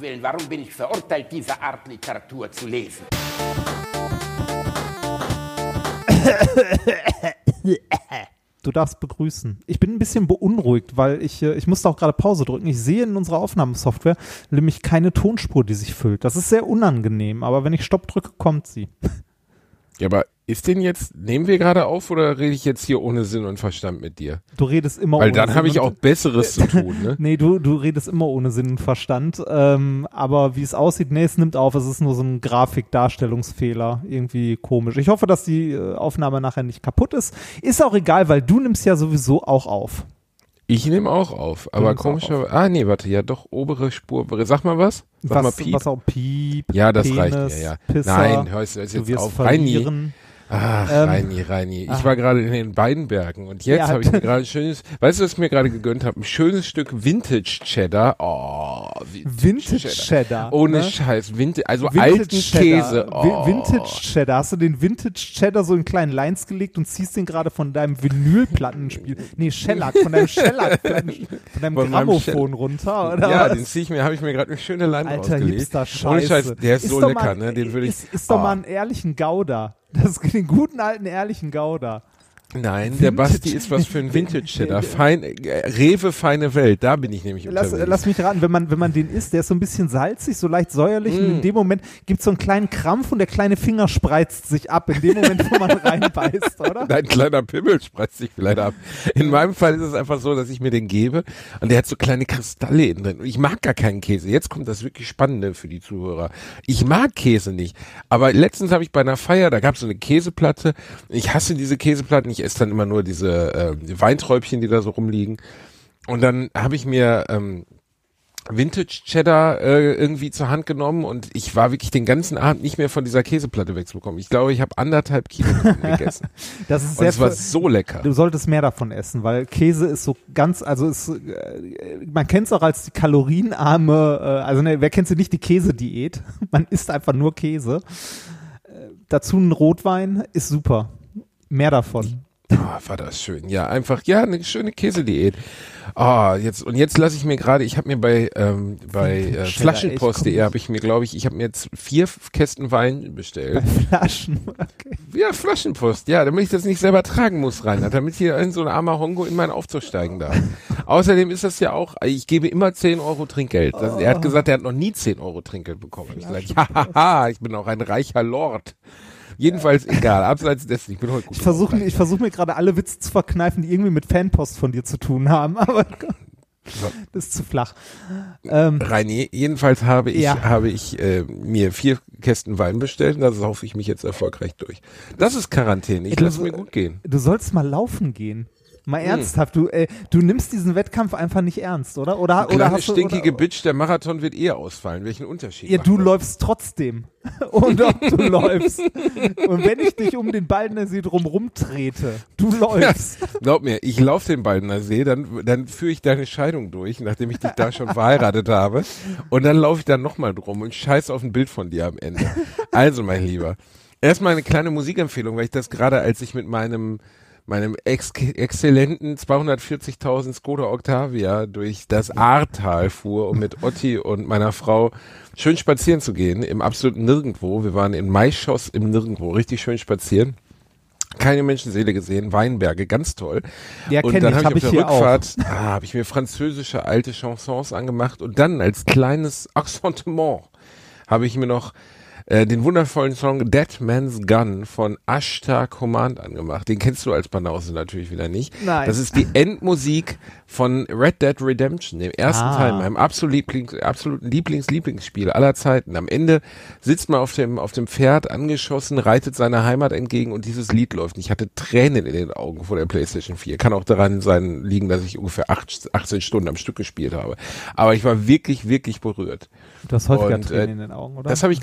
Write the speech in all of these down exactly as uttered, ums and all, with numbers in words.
Willen, warum bin ich verurteilt, diese Art Literatur zu lesen? Du darfst begrüßen. Ich bin ein bisschen beunruhigt, weil ich, ich musste auch gerade Pause drücken. Ich sehe in unserer Aufnahmesoftware nämlich keine Tonspur, die sich füllt. Das ist sehr unangenehm, aber wenn ich Stopp drücke, kommt sie. Ja, aber ist denn jetzt, nehmen wir gerade auf oder rede ich jetzt hier ohne Sinn und Verstand mit dir? Du redest immer Weil ohne dann Sinn habe ich und auch Besseres zu tun, ne? Nee, du, du redest immer ohne Sinn und Verstand. Ähm, aber wie es aussieht, nee, es nimmt auf. Es ist nur so ein Grafikdarstellungsfehler. Irgendwie komisch. Ich hoffe, dass die äh, Aufnahme nachher nicht kaputt ist. Ist auch egal, weil du nimmst ja sowieso auch auf. Ich nehme auch auf, aber komischerweise, ah nee, warte, ja doch, obere Spur, sag mal was? Sag was, mal Piep. Was auch Piep, Ja, das Penis, reicht mir, ja. Pisser, Nein, hörst du das du jetzt wirst auf? Reini. verlieren. Ach, Ähm, Reini, Reini. Ich ach. war gerade in den Weinbergen und jetzt Ja. habe ich mir gerade ein schönes, weißt du, was ich mir gerade gegönnt habe? Ein schönes Stück Vintage Cheddar. Oh, Vintage, Vintage Cheddar. Cheddar. Ohne ne? Scheiß, Vintage, also Vintage alten Cheddar. Käse. Oh. Vi- Vintage Cheddar. Hast du den Vintage Cheddar so in kleinen Lines gelegt und ziehst den gerade von deinem Vinylplattenspiel, nee, Shellac, von deinem Shellac-Platten, von deinem Von meinem Grammophon runter, oder Ja, was? den zieh ich mir, habe ich mir gerade eine schöne Line Alter, ausgelegt. Hipster-Scheiße. Ohne Scheiß, der ist, so doch lecker, mal, ne? Den würde ich. Ist, ist doch oh. mal einen ehrlichen Gouda. Das ist den guten alten ehrlichen Gouda. Nein, der Vintage- Basti ist was für ein Vintage-Cheddar. Fein, äh, Rewe, feine Welt, da bin ich nämlich Lass, unterwegs. lass mich raten, wenn man, wenn man den isst, der ist so ein bisschen salzig, so leicht säuerlich und Mm. in dem Moment gibt es so einen kleinen Krampf und der kleine Finger spreizt sich ab, in dem Moment, wo man reinbeißt, oder? Dein kleiner Pimmel spreizt sich vielleicht ab. In meinem Fall ist es einfach so, dass ich mir den gebe und der hat so kleine Kristalle innen drin. Und ich mag gar keinen Käse. Jetzt kommt das wirklich Spannende für die Zuhörer. Ich mag Käse nicht. Aber letztens habe ich bei einer Feier, da gab es so eine Käseplatte. Ich hasse diese Käseplatten. Ich esse dann immer nur diese äh, Weinträubchen, die da so rumliegen. Und dann habe ich mir ähm, Vintage Cheddar äh, irgendwie zur Hand genommen und ich war wirklich den ganzen Abend nicht mehr von dieser Käseplatte wegzubekommen. Ich glaube, ich habe anderthalb Kilo gegessen. Das ist Und sehr es war ver- so lecker. Du solltest mehr davon essen, weil Käse ist so ganz, also ist, äh, man kennt es auch als die kalorienarme, äh, also ne, wer kennt sie nicht, die Käsediät? Man isst einfach nur Käse. Äh, dazu ein Rotwein ist super. Mehr davon. Oh, war das schön. Ja, einfach, ja, eine schöne Käsediät. Ah, jetzt, und jetzt lasse ich mir gerade, ich habe mir bei, ähm, bei äh, Flaschenpost punkt de habe ich mir, glaube ich, ich habe mir jetzt vier Kästen Wein bestellt. Flaschen, okay. Ja, Flaschenpost, ja, damit ich das nicht selber tragen muss, Reinhard, damit hier ein so ein armer Hongo in meinen Aufzug steigen darf. Außerdem ist das ja auch, ich gebe immer zehn Euro Trinkgeld. Das, er hat gesagt, er hat noch nie zehn Euro Trinkgeld bekommen. Ich sage, ja, haha, ich bin auch ein reicher Lord. Jedenfalls egal, abseits dessen, ich bin heute gut. Ich versuche ich versuch mir gerade alle Witze zu verkneifen, die irgendwie mit Fanpost von dir zu tun haben, aber das ist zu flach. Ähm, Reini, jedenfalls habe ich, Ja. habe ich äh, mir vier Kästen Wein bestellt und da saufe ich mich jetzt erfolgreich durch. Das ist Quarantäne, ich Du- lasse mir gut gehen. Du sollst mal laufen gehen. Mal Hm. ernsthaft, du, äh, du nimmst diesen Wettkampf einfach nicht ernst, oder? Oder, Du oder kleine hast du, stinkige oder, Bitch, der Marathon wird eher ausfallen. Welchen Unterschied Ja, macht du das? läufst trotzdem. Und ob du läufst. Und wenn ich dich um den Baldner See drum rumtrete, du läufst. Glaub mir, ich laufe den Baldner See, dann, dann führe ich deine Scheidung durch, nachdem ich dich da schon verheiratet habe. Und dann laufe ich da nochmal drum und scheiß auf ein Bild von dir am Ende. Also, mein Lieber, erstmal eine kleine Musikempfehlung, weil ich das gerade, als ich mit meinem meinem ex exzellenten zweihundertvierzigtausend Skoda Octavia durch das Ahrtal fuhr, um mit Otti und meiner Frau schön spazieren zu gehen, im absoluten Nirgendwo. Wir waren in Maischoss im Nirgendwo, richtig schön spazieren. Keine Menschenseele gesehen, Weinberge, ganz toll. Ja, Und kenn dann ich, habe hab ich auf ich der hier Rückfahrt, ah, habe ich mir französische alte Chansons angemacht und dann als kleines Accentement habe ich mir noch äh, den wundervollen Song Dead Man's Gun von Ashtar Command angemacht. Den kennst du als Banause natürlich wieder nicht. Nein. Das ist die Endmusik von Red Dead Redemption, dem ersten Ah. Teil, meinem absolut Lieblings, absoluten Lieblings-Lieblingsspiel aller Zeiten. Am Ende sitzt man auf dem, auf dem Pferd angeschossen, reitet seiner Heimat entgegen und dieses Lied läuft. Ich hatte Tränen in den Augen vor der PlayStation vier. Kann auch daran sein, liegen, dass ich ungefähr acht, achtzehn Stunden am Stück gespielt habe. Aber ich war wirklich, wirklich berührt. Du hast häufiger Und, Tränen äh, in den Augen, oder? Das habe ich gerade angemacht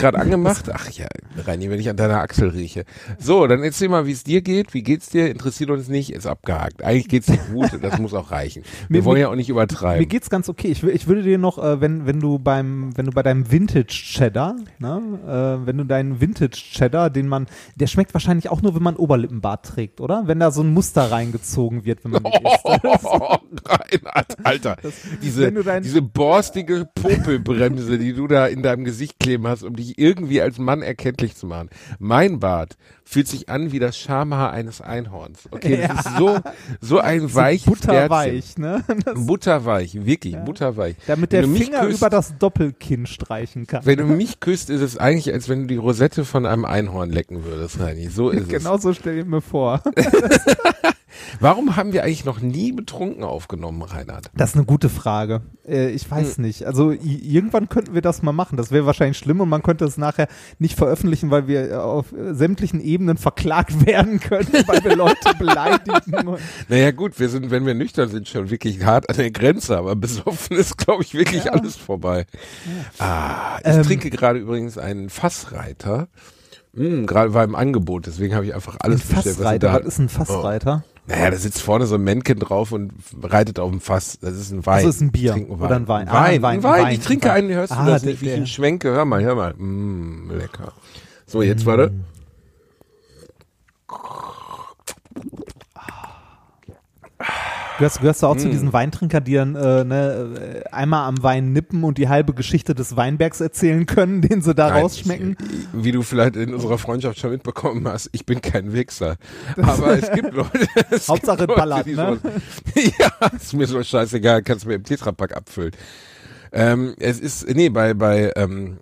gemacht? Ach ja, Reini, wenn ich an deiner Achsel rieche. So, dann erzähl mal, wie es dir geht. Wie geht's dir? Interessiert uns nicht, ist abgehakt. Eigentlich geht's dir gut, das muss auch reichen. Wir mir, wollen mir, ja auch nicht übertreiben. Mir geht's ganz okay. Ich, ich würde dir noch, äh, wenn, wenn du beim, wenn du bei deinem Vintage Cheddar, ne, äh, wenn du deinen Vintage Cheddar, den man, der schmeckt wahrscheinlich auch nur, wenn man Oberlippenbart trägt, oder? Wenn da so ein Muster reingezogen wird, wenn man den isst. Oh, Reinhard, Alter, das, diese, diese borstige Popelbremse, die du da in deinem Gesicht kleben hast, um dich irgendwie als Mann erkenntlich zu machen. Mein Bart fühlt sich an wie das Schamhaar eines Einhorns. Okay, das ja. ist so, so ein weiches Butterweich, ne? Das butterweich, wirklich, ja. butterweich. Damit der Finger küsst, über das Doppelkinn streichen kann. Wenn du mich küsst, ist es eigentlich, als wenn du die Rosette von einem Einhorn lecken würdest, Reini. So ist genau es. So stell ich mir vor. Warum haben wir eigentlich noch nie betrunken aufgenommen, Reinhard? Das ist eine gute Frage. Äh, ich weiß hm. nicht. Also i- irgendwann könnten wir das mal machen. Das wäre wahrscheinlich schlimm und man könnte es nachher nicht veröffentlichen, weil wir auf äh, sämtlichen Ebenen verklagt werden können, weil wir Leute beleidigen. Naja gut, wir sind, wenn wir nüchtern sind, schon wirklich hart an der Grenze, aber besoffen ist, glaube ich, wirklich ja. alles vorbei. Ja. Ah, ich ähm, trinke gerade übrigens einen Fassreiter. Hm, gerade war im Angebot, deswegen habe ich einfach alles ein bestellt. Fassreiter, was, was ist ein Fassreiter? Oh. Naja, da sitzt vorne so ein Männchen drauf und reitet auf dem Fass. Das ist ein Wein. Das ist ein Bier Wein. oder ein Wein. Wein, ah, ein Wein, Wein, Wein. Wein. Ich trinke einen, hörst du ah, das der, nicht, wie der. ich ihn schwenke? Hör mal, hör mal. Mm, lecker. So, jetzt mm. warte. Gehörst, gehörst du auch mm. zu diesen Weintrinker, die dann äh, ne, einmal am Wein nippen und die halbe Geschichte des Weinbergs erzählen können, den sie da Nein, rausschmecken? Ich, wie du vielleicht in unserer Freundschaft schon mitbekommen hast, ich bin kein Wichser. Aber es gibt Leute. Es Hauptsache gibt Leute, ballert, ne? So, ja, ist mir so scheißegal, kannst du mir im Tetrapack abfüllen. Ähm, es ist, nee, bei, bei, ähm,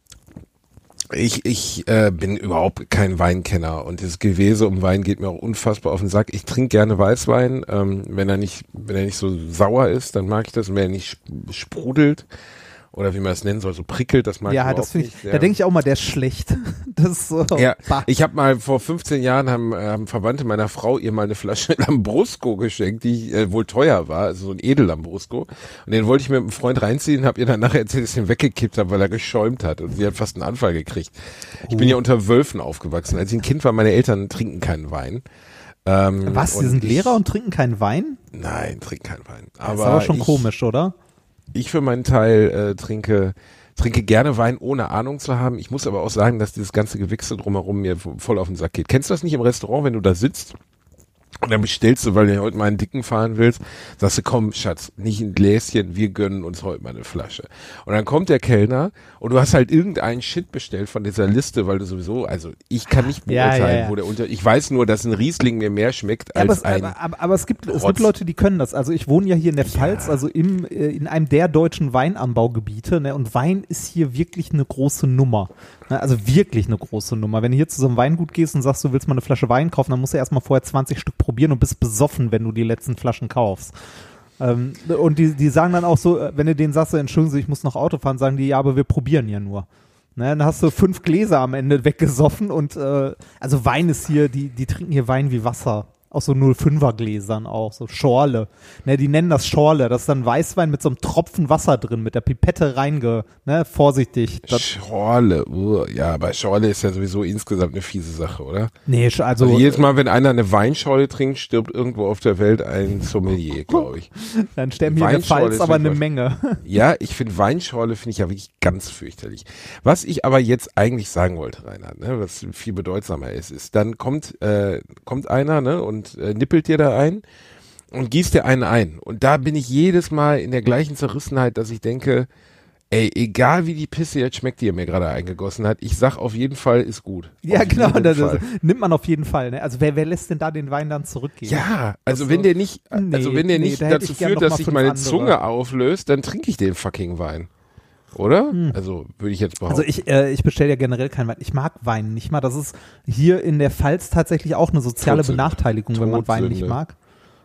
Ich, ich äh, bin überhaupt kein Weinkenner und das Gewese um Wein geht mir auch unfassbar auf den Sack. Ich trinke gerne Weißwein, ähm, wenn er nicht, wenn er nicht so sauer ist, dann mag ich das. Und wenn er nicht sprudelt oder wie man es nennen soll, so prickelt, das mag ja, ich überhaupt das find nicht. Ich, da denke ich auch mal, der ist schlecht. Das ist so. Ja, ich habe mal vor fünfzehn Jahren haben, haben Verwandte meiner Frau ihr mal eine Flasche Lambrusco geschenkt, die äh, wohl teuer war, also so ein Edel-Lambrusco. Und den wollte ich mit einem Freund reinziehen, habe ihr dann nachher erzählt, dass ich ihn weggekippt habe, weil er geschäumt hat. Und sie hat fast einen Anfall gekriegt. Ich oh. bin ja unter Wölfen aufgewachsen. Als ich ein Kind war, meine Eltern trinken keinen Wein. Ähm, Was, sie sind ich, Lehrer und trinken keinen Wein? Nein, trinken keinen Wein. Aber das ist aber schon ich, komisch, oder? Ich für meinen Teil äh, trinke trinke gerne Wein, ohne Ahnung zu haben. Ich muss aber auch sagen, dass dieses ganze Gewichse drumherum mir voll auf den Sack geht. Kennst du das nicht im Restaurant, wenn du da sitzt? Und dann bestellst du, weil du heute mal einen dicken fahren willst, sagst du, komm, Schatz, nicht ein Gläschen, wir gönnen uns heute mal eine Flasche. Und dann kommt der Kellner und du hast halt irgendeinen Shit bestellt von dieser Liste, weil du sowieso, also ich kann nicht beurteilen, ja, ja, ja. wo der unter, ich weiß nur, dass ein Riesling mir mehr schmeckt ja, als aber ein aber, aber, aber es gibt, es gibt Leute, die können das. Also ich wohne ja hier in der Pfalz, ja. also im, in einem der deutschen Weinanbaugebiete, ne, und Wein ist hier wirklich eine große Nummer. Ne, also wirklich eine große Nummer. Wenn du hier zu so einem Weingut gehst und sagst, du willst mal eine Flasche Wein kaufen, dann musst du erstmal vorher zwanzig Stück probieren und bist besoffen, wenn du die letzten Flaschen kaufst. Ähm, und die, die sagen dann auch so, wenn du denen sagst, entschuldigen Sie, ich muss noch Auto fahren, sagen die, ja, aber wir probieren ja nur. Ne, dann hast du fünf Gläser am Ende weggesoffen und äh, also Wein ist hier, die, die trinken hier Wein wie Wasser. Aus so null Komma fünfer Gläsern auch, so Schorle. Ne, die nennen das Schorle. Das ist dann Weißwein mit so einem Tropfen Wasser drin, mit der Pipette reinge, ne, vorsichtig. Das Schorle, uh, ja, aber Schorle ist ja sowieso insgesamt eine fiese Sache, oder? Nee, also, also jedes Mal, wenn einer eine Weinschorle trinkt, stirbt irgendwo auf der Welt ein Sommelier, glaube ich. Dann sterben hier in der Pfalz aber eine Menge. Ja, ich finde Weinschorle finde ich ja wirklich ganz fürchterlich. Was ich aber jetzt eigentlich sagen wollte, Reinhard, ne, was viel bedeutsamer ist, ist, dann kommt, äh, kommt einer, ne, und und äh, nippelt dir da ein und gießt dir einen ein. Und da bin ich jedes Mal in der gleichen Zerrissenheit, dass ich denke, ey, egal wie die Pisse jetzt schmeckt, die er mir gerade eingegossen hat, ich sag auf jeden Fall, ist gut. Ja, auf genau, das, das nimmt man auf jeden Fall. Ne? Also wer, wer lässt denn da den Wein dann zurückgehen? Ja, also das wenn so, der nicht, also nee, wenn der nicht nee, da dazu führt, dass sich meine andere. Zunge auflöst, dann trinke ich den fucking Wein. Oder? Hm. Also würde ich jetzt behaupten. Also ich, äh, ich bestelle ja generell keinen Wein. Ich mag Wein nicht mal. Das ist hier in der Pfalz tatsächlich auch eine soziale Todsünde. Benachteiligung, wenn man Todsünde. Wein nicht mag.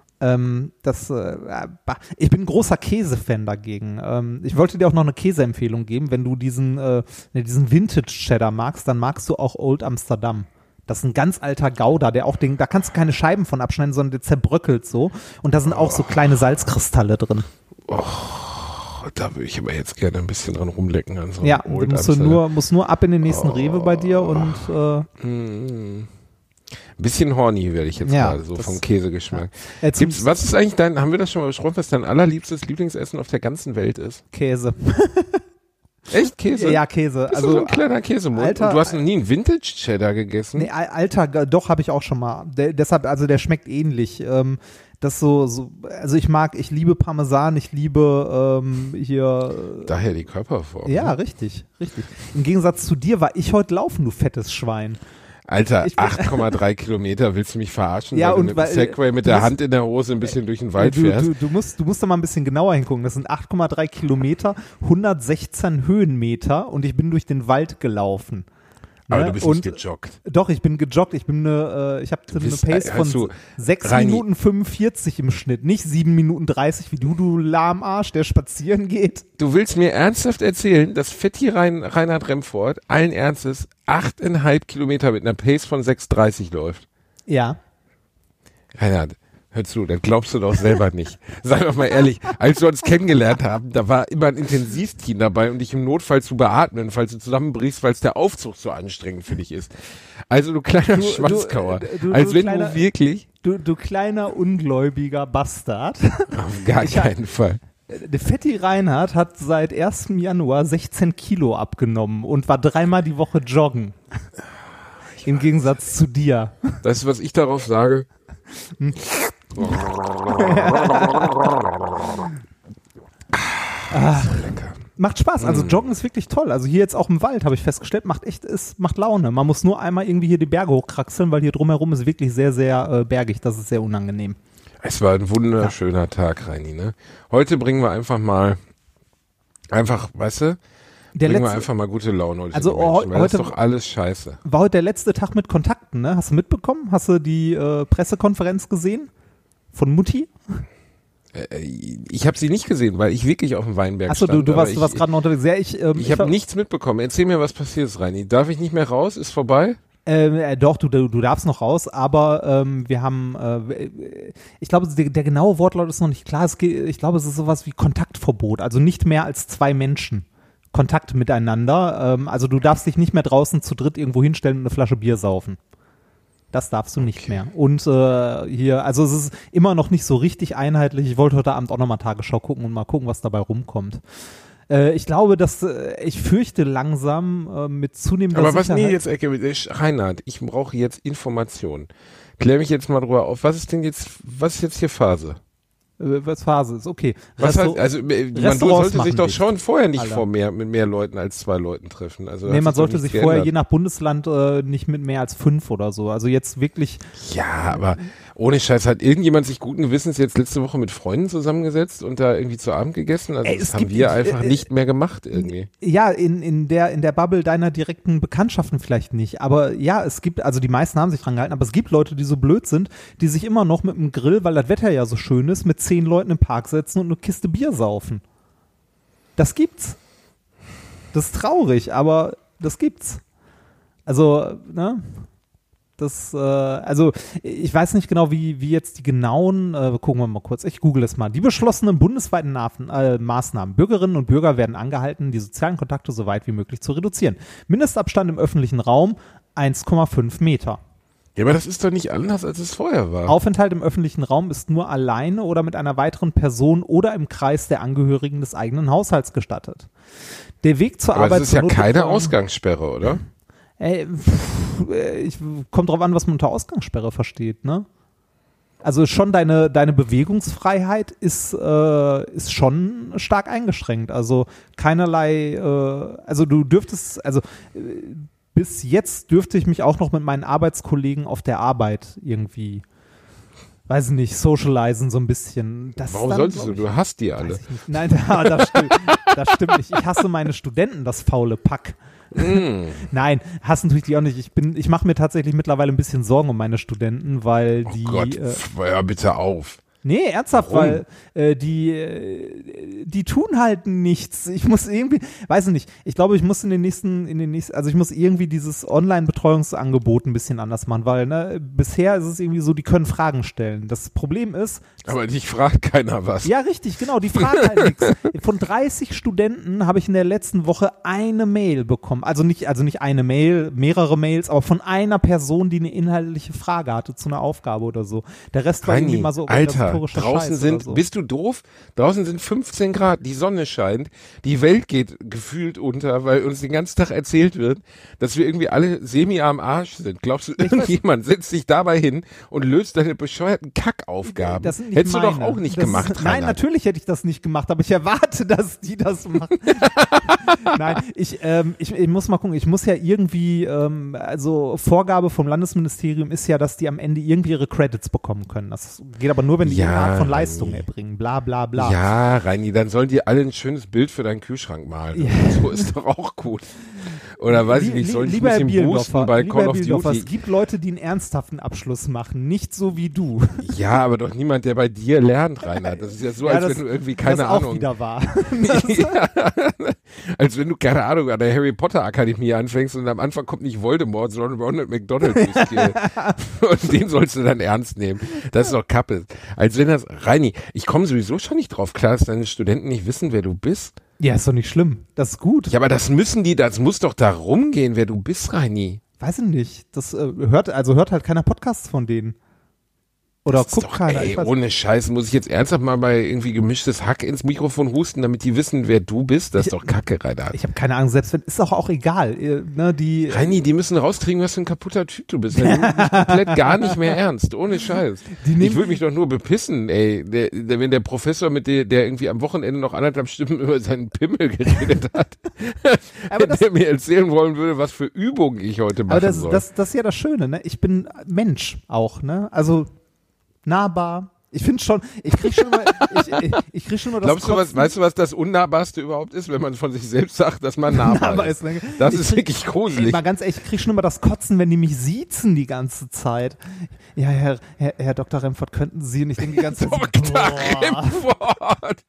Ähm, das, äh, ich bin ein großer Käsefan dagegen. Ähm, ich wollte dir auch noch eine Käseempfehlung geben. Wenn du diesen, äh, diesen Vintage-Cheddar magst, dann magst du auch Old Amsterdam. Das ist ein ganz alter Gouda, der auch den, da kannst du keine Scheiben von abschneiden, sondern der zerbröckelt so. Und da sind auch so kleine Salzkristalle drin. Oh. Oh, da würde ich aber jetzt gerne ein bisschen dran rumlecken. An so Ja, du Old musst du Amsterdam. nur, musst nur ab in den nächsten Oh. Rewe bei dir und äh, Mm. Ein bisschen horny werde ich jetzt Ja, gerade, so das- vom Käsegeschmack. äh, zum Gibt's, was ist eigentlich dein, haben wir das schon mal besprochen, was dein allerliebstes Lieblingsessen auf der ganzen Welt ist? Käse. Echt Käse? Ja, Käse. Bist du Also so ein kleiner Käsemund? Alter, Und du hast noch nie einen Vintage-Cheddar gegessen? nee, Al- Alter, g- doch habe ich auch schon mal. Der, deshalb, also der schmeckt ähnlich. Ähm, das so, so, also ich mag, ich liebe Parmesan, ich liebe ähm, hier. Daher die Körperform. Ja, ne? richtig, richtig. Im Gegensatz zu dir war ich heute laufen, du fettes Schwein. Alter, Ich bin- acht Komma drei Kilometer, willst du mich verarschen? Ja, weil du und mit weil- dem Segway mit du der musst- Hand in der Hose ein bisschen durch den Wald du, fährst? du, du, musst, du musst da mal ein bisschen genauer hingucken. Das sind acht Komma drei Kilometer, hundertsechzehn Höhenmeter und ich bin durch den Wald gelaufen. Aber Ne? du bist und, nicht gejoggt. Doch, ich bin gejoggt. Ich bin eine, äh, ich habe eine bist- Pace äh, von hast du- sechs Reini- Minuten fünfundvierzig im Schnitt, nicht sieben Minuten dreißig wie du, du Lahmarsch, der spazieren geht. Du willst mir ernsthaft erzählen, dass Fetti Rein, Reinhard Remford allen Ernstes achteinhalb Kilometer mit einer Pace von sechs dreißig läuft? Ja. Reinhard, hör zu, das glaubst du doch selber nicht. Sei doch mal ehrlich, als wir uns kennengelernt haben, da war immer ein Intensivteam dabei, um dich im Notfall zu beatmen, falls du zusammenbrichst, weil es der Aufzug so anstrengend für dich ist. Also du kleiner Du- Schwanzkauer, du- du- als du wenn kleiner- du wirklich, Du, du kleiner ungläubiger Bastard. auf gar Ich hab- keinen Fall. Der Fetti Reinhardt hat seit ersten Januar sechzehn Kilo abgenommen und war dreimal die Woche joggen. Im Gegensatz zu dir. Das ist, was ich darauf sage. Ah, so lecker. Macht Spaß. Also Joggen ist wirklich toll. Also hier jetzt auch im Wald habe ich festgestellt, macht echt, es macht Laune. Man muss nur einmal irgendwie hier die Berge hochkraxeln, weil hier drumherum ist wirklich sehr, sehr äh, bergig. Das ist sehr unangenehm. Es war ein wunderschöner Tag, Reini, ne? Heute bringen wir einfach mal, einfach, weißt du, Der bringen wir letzte, einfach mal gute Laune heute. Also den Menschen, heu- weil das ist heute- doch alles scheiße. war heute der letzte Tag mit Kontakten, ne? Hast du mitbekommen? Hast du die äh, Pressekonferenz gesehen? Von Mutti? Äh, Ich habe sie nicht gesehen, weil ich wirklich auf dem Weinberg Achso, stand. du, du aber warst, ich, du warst gerade noch unterwegs. Ja, ich, ähm, Ich habe war- nichts mitbekommen. Erzähl mir, was passiert ist, Reini. Darf ich nicht mehr raus? Ist vorbei? Ähm, äh, doch, du, du, du darfst noch raus, aber ähm, wir haben, äh, ich glaube, der, der genaue Wortlaut ist noch nicht klar. Es geht, ich glaube, es ist sowas wie Kontaktverbot, also nicht mehr als zwei Menschen Kontakt miteinander. Ähm, also du darfst dich nicht mehr draußen zu dritt irgendwo hinstellen und eine Flasche Bier saufen. Das darfst du nicht Okay. mehr. Und äh, hier, also es ist immer noch nicht so richtig einheitlich. Ich wollte heute Abend auch nochmal Tagesschau gucken und mal gucken, was dabei rumkommt. Äh, ich glaube, dass, äh, ich fürchte langsam äh, mit zunehmender Aber was, Sicherheit. nee, jetzt, Ecke, äh, Reinhard, ich brauche jetzt Informationen. Klär mich jetzt mal drüber auf. Was ist denn jetzt, was ist jetzt hier Phase? Äh, was Phase ist, okay. Was Restau- heißt, also, äh, man Restaurants sollte machen sich doch dicht. schon vorher nicht Alter. vor mehr, mit mehr Leuten als zwei Leuten treffen. Also, Nee, hat man doch sollte nichts sich vorher je geändert. nach Bundesland äh, nicht mit mehr als fünf oder so. Also jetzt wirklich, Ja, aber ohne Scheiß, hat irgendjemand sich guten Gewissens jetzt letzte Woche mit Freunden zusammengesetzt und da irgendwie zu Abend gegessen? Also Ey, das es haben gibt- wir äh, einfach äh, nicht mehr gemacht irgendwie. ja, in, in, der, in der Bubble deiner direkten Bekanntschaften vielleicht nicht. Aber ja, es gibt, also die meisten haben sich dran gehalten, aber es gibt Leute, die so blöd sind, die sich immer noch mit dem Grill, weil das Wetter ja so schön ist, mit zehn Leuten im Park setzen und eine Kiste Bier saufen. Das gibt's. Das ist traurig, aber das gibt's. Also, ne? Das, äh, also ich weiß nicht genau, wie, wie jetzt die genauen, äh, gucken wir mal kurz, ich google es mal. Die beschlossenen bundesweiten Nafen, äh, Maßnahmen. Bürgerinnen und Bürger werden angehalten, die sozialen Kontakte so weit wie möglich zu reduzieren. Mindestabstand im öffentlichen Raum eins Komma fünf Meter. Ja, aber das ist doch nicht anders, als es vorher war. Aufenthalt im öffentlichen Raum ist nur alleine oder mit einer weiteren Person oder im Kreis der Angehörigen des eigenen Haushalts gestattet. Der Weg zur aber Arbeit. das ist ja zur keine Notbetreuung- Ausgangssperre, oder? Ey, pff, äh, ich, kommt drauf an, was man unter Ausgangssperre versteht, ne? Also schon deine, deine Bewegungsfreiheit ist, äh, ist schon stark eingeschränkt. Also keinerlei, äh, also du dürftest, also äh, bis jetzt dürfte ich mich auch noch mit meinen Arbeitskollegen auf der Arbeit irgendwie, weiß ich nicht, socialisen so ein bisschen. Das Warum dann, solltest glaub du? ich, Du hast die alle. weiß ich nicht. Nein, da, das, stimmt, das stimmt nicht. Ich hasse meine Studenten, das faule Pack. Mm. Nein, hassen tue ich die auch nicht. Ich bin, ich mache mir tatsächlich mittlerweile ein bisschen Sorgen um meine Studenten, weil Oh die, Gott, äh, pf, hör bitte auf. Nee, ernsthaft, Warum? weil äh, die, äh, die tun halt nichts. Ich muss irgendwie, weiß ich nicht, ich glaube, ich muss in den nächsten, in den nächsten, also ich muss irgendwie dieses Online-Betreuungsangebot ein bisschen anders machen, weil ne, bisher ist es irgendwie so, die können Fragen stellen. Das Problem ist, Aber dich fragt keiner was. ja, richtig, genau, die fragen halt nichts. Von dreißig Studenten habe ich in der letzten Woche eine Mail bekommen. Also nicht, also nicht eine Mail, mehrere Mails, aber von einer Person, die eine inhaltliche Frage hatte zu einer Aufgabe oder so. Der Rest war irgendwie Reini, mal so Alter, organisatorischer draußen Scheiß sind, oder so. bist du doof? Draußen sind fünfzehn Grad, die Sonne scheint, die Welt geht gefühlt unter, weil uns den ganzen Tag erzählt wird, dass wir irgendwie alle semi am Arsch sind. Glaubst du, irgendjemand setzt sich dabei hin und löst deine bescheuerten Kackaufgaben? Das sind nicht Hättest meine. du doch auch nicht Das gemacht, ist, Nein, Reinhard. natürlich hätte ich das nicht gemacht, aber ich erwarte, dass die das machen. Nein, ich, ähm, ich, ich muss mal gucken, ich muss ja irgendwie, ähm, also Vorgabe vom Landesministerium ist ja, dass die am Ende irgendwie ihre Credits bekommen können. Das geht aber nur, wenn die Ja, eine Art von Leistung Reini. erbringen, bla bla bla. Ja, Reini, dann sollen die alle ein schönes Bild für deinen Kühlschrank malen. So ist doch auch gut. Oder weiß ich nicht, sollen die ein lieber Herr bisschen boosten Bielendorfer, bei lieber Call Herr of Bielendorfer, Duty? es gibt Leute, die einen ernsthaften Abschluss machen, nicht so wie du. Ja, aber doch niemand, der bei dir lernt, Reinhard. Das ist ja so, Ja, als das- wenn du irgendwie, keine das auch Ahnung, wieder war. ja, als wenn du, keine Ahnung, an der Harry Potter Akademie anfängst und am Anfang kommt nicht Voldemort, sondern Ronald McDonald durchs Skill. Und den sollst du dann ernst nehmen. Das ist doch Kappe. Als wenn das, Reini, ich komme sowieso schon nicht drauf klar, dass deine Studenten nicht wissen, wer du bist. Ja, ist doch nicht schlimm. Das ist gut. Ja, aber das müssen die, das muss doch da rumgehen, wer du bist, Reini. Weiß ich nicht. Das äh, hört, also hört halt keiner Podcasts von denen. Oder Das ist guckt doch, keiner. ey, Ich weiß- ohne Scheiß, muss ich jetzt ernsthaft mal bei irgendwie gemischtes Hack ins Mikrofon husten, damit die wissen, wer du bist? Das ist doch Kacke, Reinhard. Ich habe keine Ahnung, selbst wenn, ist auch, auch egal. Äh, Ne, die, Reini, die müssen rauskriegen, was für ein kaputter Typ du bist. Wenn du mich komplett gar nicht mehr ernst, ohne Scheiß. Die nehmen- Ich würde mich doch nur bepissen, ey. Der, der, wenn der Professor mit der, der irgendwie am Wochenende noch anderthalb Stunden über seinen Pimmel geredet hat, Aber das- der mir erzählen wollen würde, was für Übungen ich heute machen aber das, soll. das, das ist ja das Schöne, ne? Ich bin Mensch auch, ne? Also nahbar. Ich finde schon, ich krieg schon immer, ich, ich, ich krieg schon immer das Glaubst du, was, Kotzen. weißt du, was das Unnahbarste überhaupt ist, wenn man von sich selbst sagt, dass man nahbar Nahbar ist? ist, ne? Das Ich ist krieg- wirklich gruselig. Mal ganz ehrlich, ich krieg schon immer das Kotzen, wenn die mich siezen die ganze Zeit. Ja, Herr, Herr, Herr Doktor Remford, könnten Sie? Und ich denke die ganze Zeit, so, Doktor boah. Remford!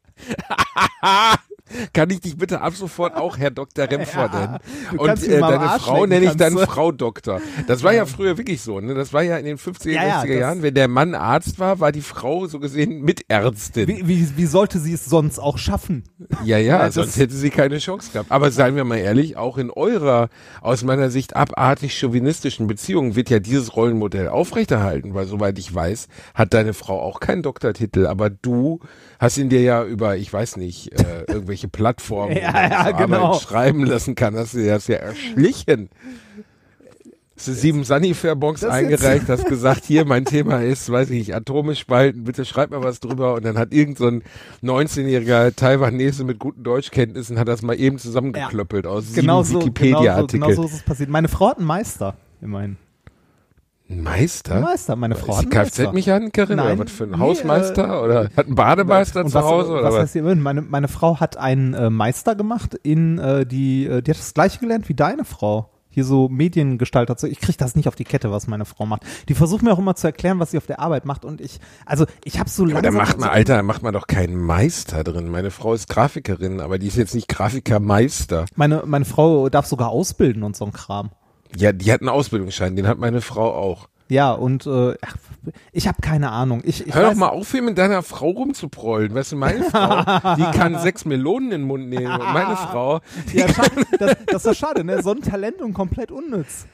Kann ich dich bitte ab sofort auch Herr Doktor Remford Ja, nennen? du Und kannst äh, ihn mal am deine Arsch Frau lecken, nenne ich dann kannst du. Frau Doktor. Das war ja früher wirklich so, ne? Das war ja in den fünfziger, Ja, ja, sechziger das- Jahren, wenn der Mann Arzt war, war die Frau so gesehen Mitärztin. Wie, wie, wie sollte sie es sonst auch schaffen? Ja, ja, Ja, das- sonst hätte sie keine Chance gehabt. Aber seien wir mal ehrlich, auch in eurer, aus meiner Sicht abartig chauvinistischen Beziehung wird ja dieses Rollenmodell aufrechterhalten, weil soweit ich weiß, hat deine Frau auch keinen Doktortitel, aber du hast ihn dir ja über, ich weiß nicht, äh, irgendwelche Plattformen Ja, wo man ja, zur genau. Arbeit schreiben lassen kann, hast du das ja erschlichen. Hast du sieben Sunnyfair-Bonks Das eingereicht, hast gesagt, hier, mein Thema ist, weiß ich nicht, Atome spalten, bitte schreib mal was drüber. Und dann hat irgend so ein neunzehnjähriger Taiwanese mit guten Deutschkenntnissen hat das mal eben zusammengeklöppelt aus Genau sieben so, genau, so, Wikipedia-Artikeln. genau so ist es passiert. Meine Frau hat einen Meister, immerhin. Ein Meister? Ein Meister, meine Frau Ist hat die einen Meister. Kfz-Mechanikerin oder Nein. was für ein Nee, Hausmeister? äh, oder hat einen Bademeister Und zu was, Hause? Oder was was? heißt hier, meine, meine Frau hat einen äh, Meister gemacht in äh, die, äh, die hat das gleiche gelernt wie deine Frau. Hier so Mediengestalter. So. Ich kriege das nicht auf die Kette, was meine Frau macht. Die versucht mir auch immer zu erklären, was sie auf der Arbeit macht. Und ich, also ich habe so Aber da langsam... macht man, Alter, da macht man doch keinen Meister drin. Meine Frau ist Grafikerin, aber die ist jetzt nicht Grafikermeister. meine, meine Frau darf sogar ausbilden und so ein Kram. Ja, die hat einen Ausbildungsschein, den hat meine Frau auch. Ja, und äh, ach, ich habe keine Ahnung. Ich, ich Hör weiß, doch mal auf, hier mit deiner Frau rumzuprollen. Weißt du, meine Frau, die kann sechs Melonen in den Mund nehmen. Und meine Frau, die Ja, schade, das, das ist doch schade, ne? So ein Talent und komplett unnütz.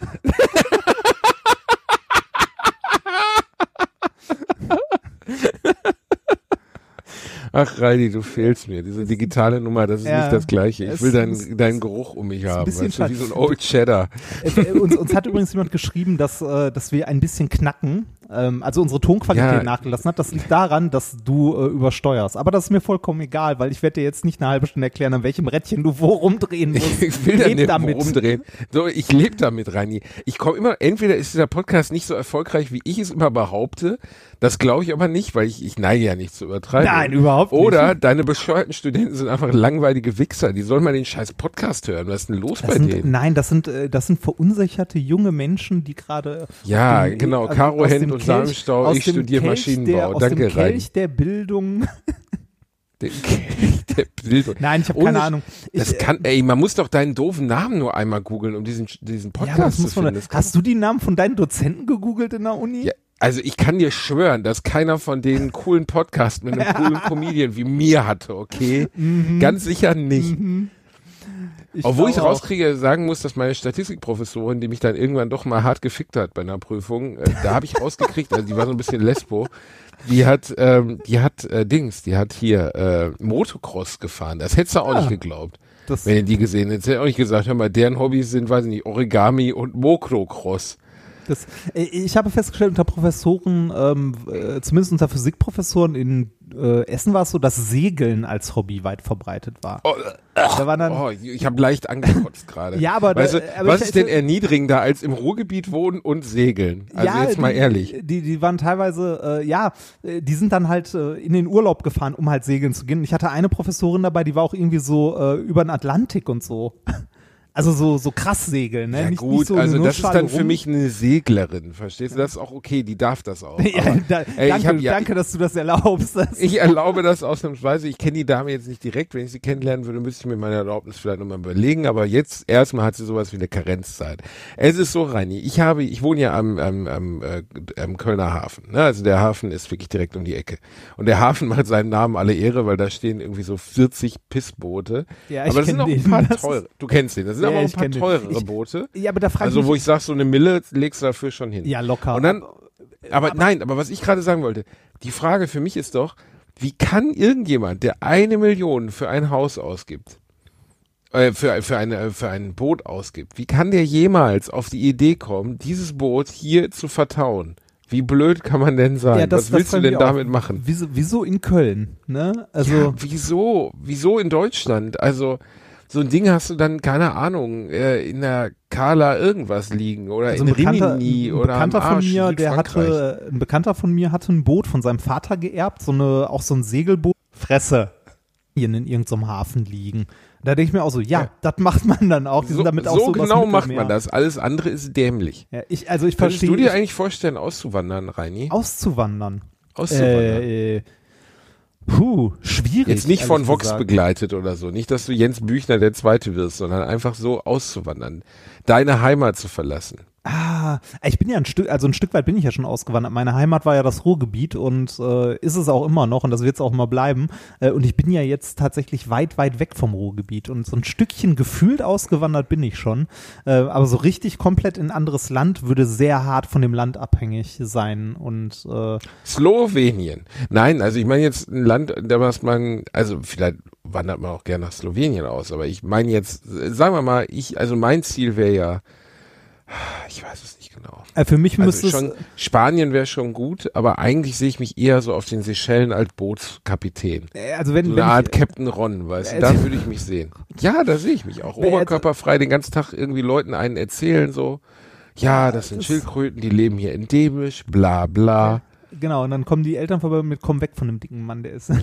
Ach, Reini, du fehlst mir. Diese digitale Nummer, das ist Ja, nicht das Gleiche. Ich es will ist- deinen, deinen Geruch um mich haben. bisschen Weißt du, wie so ein schade. Old Cheddar. Äh, äh, uns, uns hat übrigens jemand geschrieben, dass, äh, dass wir ein bisschen knacken. Ähm, also unsere Tonqualität Ja. nachgelassen hat. Das liegt daran, dass du äh, übersteuerst. Aber das ist mir vollkommen egal, weil ich werde dir jetzt nicht eine halbe Stunde erklären, an welchem Rädchen du wo rumdrehen musst. Ich will da Leb nicht damit. rumdrehen. So, ich lebe damit, Reini. Ich komme immer, entweder ist dieser Podcast nicht so erfolgreich, wie ich es immer behaupte. Das glaube ich aber nicht, weil ich, ich neige ja nicht zu übertreiben. Nein, überhaupt nicht. Oder deine bescheuerten Studenten sind einfach langweilige Wichser. Die sollen mal den scheiß Podcast hören. Was ist denn los Das bei sind, denen? nein, das sind, äh, das sind verunsicherte junge Menschen, die gerade Ja, auf dem- genau. also Karo aus Hemd dem und Samenstau, aus ich dem studiere Kelch Maschinenbau. Der, aus Danke, dem Reini. Kelch der Bildung. Den Kelch der Bildung. Nein, ich habe Ohne keine Sch- Ahnung. Ich, Das kann, ey, man muss doch deinen doofen Namen nur einmal googeln, um diesen, diesen ja, aber das Podcast muss zu man, finden. Das kann- hast du die Namen von deinen Dozenten gegoogelt in der Uni? Ja, also ich kann dir schwören, dass keiner von denen coolen Podcast mit einem coolen Comedian wie mir hatte, okay? Mhm. Ganz sicher nicht. Ich Obwohl ich glaube auch. rauskriege, sagen muss, dass meine Statistikprofessorin, die mich dann irgendwann doch mal hart gefickt hat bei einer Prüfung, äh, da habe ich rausgekriegt, also die war so ein bisschen Lesbo, die hat, ähm, die hat äh, Dings, die hat hier äh, Motocross gefahren. Das hättest du auch Ah. nicht geglaubt, Das, wenn du die gesehen hättest. Hätte auch nicht gesagt, hör mal, deren Hobbys sind, weiß ich nicht, Origami und Motocross. das, äh, ich habe festgestellt, unter Professoren, ähm, äh, zumindest unter Physikprofessoren in äh, Essen war es so, dass Segeln als Hobby weit verbreitet war. Oh, Da waren dann, oh, ich habe leicht angekotzt gerade. Ja, aber weißt da- du, aber was ich- ist denn erniedrigender als im Ruhrgebiet wohnen und segeln? Also ja, jetzt mal die, ehrlich. Die, die waren teilweise, äh, ja, äh, die sind dann halt äh, in den Urlaub gefahren, um halt segeln zu gehen. Und ich hatte eine Professorin dabei, die war auch irgendwie so äh, über den Atlantik und so. Also so, so krass segeln, ne? Ja nicht, gut, nicht so also eine das ist Nussschale dann für rum. mich eine Seglerin, verstehst du? Das ist auch okay, die darf das auch. Ja, Aber, da, ey, ich danke, hab ja- danke, dass du das erlaubst. Das, Ich erlaube das ausnahmsweise. Ich kenne die Dame jetzt nicht direkt. Wenn ich sie kennenlernen würde, müsste ich mir meine Erlaubnis vielleicht nochmal überlegen. Aber jetzt erstmal hat sie sowas wie eine Karenzzeit. Es ist so, Reini, ich habe, ich wohne ja am, am, am, äh, am Kölner Hafen. Ne? Also der Hafen ist wirklich direkt um die Ecke. Und der Hafen macht seinem Namen alle Ehre, weil da stehen irgendwie so vierzig Pissboote. Ja, ich aber das kenn sind auch ein den. paar Das ist- teure. Du kennst den. Das sind Ja, aber auch ein ich paar kenn den. teurere Ich- Boote. ja, aber da frage Also ich wo mich, ich sag, so eine Mille legst du dafür schon hin. ja, locker. Und dann, aber, aber nein, aber was ich gerade sagen wollte, die Frage für mich ist doch, wie kann irgendjemand, der eine Million für ein Haus ausgibt, äh, für, für, eine, für ein Boot ausgibt, wie kann der jemals auf die Idee kommen, dieses Boot hier zu vertauen? Wie blöd kann man denn sein? ja, das, was willst das du denn frage ich auch. damit machen? Wieso, wieso in Köln? Ne? Also, Ja, wieso? Wieso in Deutschland? Also, so ein Ding hast du dann, keine Ahnung, äh, in der Kala irgendwas liegen oder Also in ein Bekannter, Rimini ein oder am Bekannter von Arsch mir, in der Südfrankreich. hatte, ein Bekannter von mir hatte ein Boot von seinem Vater geerbt, so eine, auch so ein Segelboot, Fresse, hier in irgendeinem Hafen liegen. Da denke ich mir auch so, ja, Ja. das macht man dann auch. Die So, sind damit auch so so übers genau macht Mittelmeer. man das. Alles andere ist dämlich. Ja, ich, also ich Könntest verstehe, du dir ich- eigentlich vorstellen, auszuwandern, Reini? auszuwandern. Auszuwandern. Äh, äh, puh, schwierig. Jetzt nicht von ehrlich Vox gesagt. begleitet oder so. Nicht, dass du Jens Büchner der Zweite wirst, sondern einfach so auszuwandern. Deine Heimat zu verlassen. Ah, ich bin ja ein Stück, also ein Stück weit bin ich ja schon ausgewandert. Meine Heimat war ja das Ruhrgebiet und äh, ist es auch immer noch und das wird es auch immer bleiben. Äh, und ich bin ja jetzt tatsächlich weit, weit weg vom Ruhrgebiet und so ein Stückchen gefühlt ausgewandert bin ich schon. Äh, aber so richtig komplett in ein anderes Land würde sehr hart von dem Land abhängig sein und äh, Slowenien. Nein, also ich meine jetzt ein Land, da was man, also vielleicht wandert man auch gerne nach Slowenien aus, aber ich meine jetzt, sagen wir mal, ich, also mein Ziel wäre ja, ich weiß es nicht genau. äh, für mich müsste Also schon, es, Spanien wäre schon gut, aber eigentlich sehe ich mich eher so auf den Seychellen als Bootskapitän. äh, also wenn, So wenn eine Art ich, Captain Ron, weißt du, Äh, da würde ich mich sehen. Ja, da sehe ich mich auch. Äh, Oberkörperfrei den ganzen Tag irgendwie Leuten einen erzählen so. Ja, das sind das- Schildkröten, die leben hier endemisch, bla bla. genau, und dann kommen die Eltern vorbei mit, komm weg von dem dicken Mann, der ist,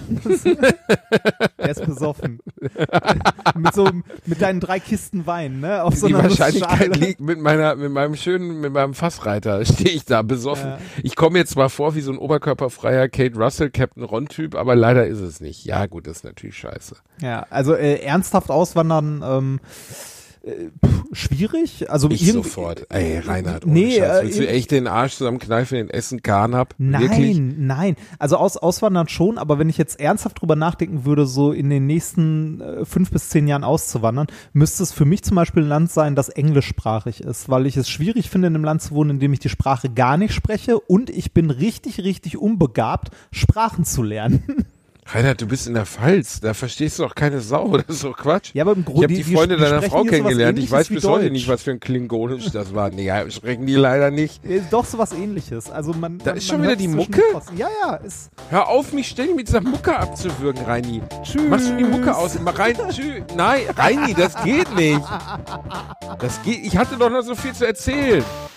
der ist besoffen. mit so, mit deinen drei Kisten Wein, ne, auf so Die einer Wahrscheinlichkeit Nussschale. liegt mit meiner, mit meinem schönen, mit meinem Fassreiter stehe ich da besoffen. Ja. Ich komme jetzt zwar vor wie so ein oberkörperfreier Kate Russell, Captain Ron Typ, aber leider ist es nicht. Ja, gut, das ist natürlich scheiße. Ja, also äh, ernsthaft auswandern, ähm, äh, pff, schwierig. Also Ich irgendwie- sofort. Ey, Reinhard, ohne Nee, Scheiß. äh, Willst du echt den Arsch zusammenkneifen, den Essen Kahn hab? Nein, Wirklich? nein. Also aus, auswandern schon, aber wenn ich jetzt ernsthaft drüber nachdenken würde, so in den nächsten äh, fünf bis zehn Jahren auszuwandern, müsste es für mich zum Beispiel ein Land sein, das englischsprachig ist, weil ich es schwierig finde, in einem Land zu wohnen, in dem ich die Sprache gar nicht spreche und ich bin richtig, richtig unbegabt, Sprachen zu lernen. Reinhard, du bist in der Pfalz, da verstehst du doch keine Sau, das ist doch Quatsch. Ja, aber im Ich Grunde habe die, Freunde deiner Frau kennengelernt, ich weiß bis heute nicht, was was für ein Klingonisch das war. Nee, ja, sprechen die leider nicht. Doch, sowas ähnliches. Also man, Da man, ist schon man wieder die hört's Mucke? zwischendurch raus. Ja, ja, ist. Hör auf, mich ständig mit dieser Mucke abzuwürgen, Reini. Tschüss. Machst du die Mucke aus? Mach rein, tschüss. Nein, Reini, das geht nicht. Das geht, ich hatte doch noch so viel zu erzählen.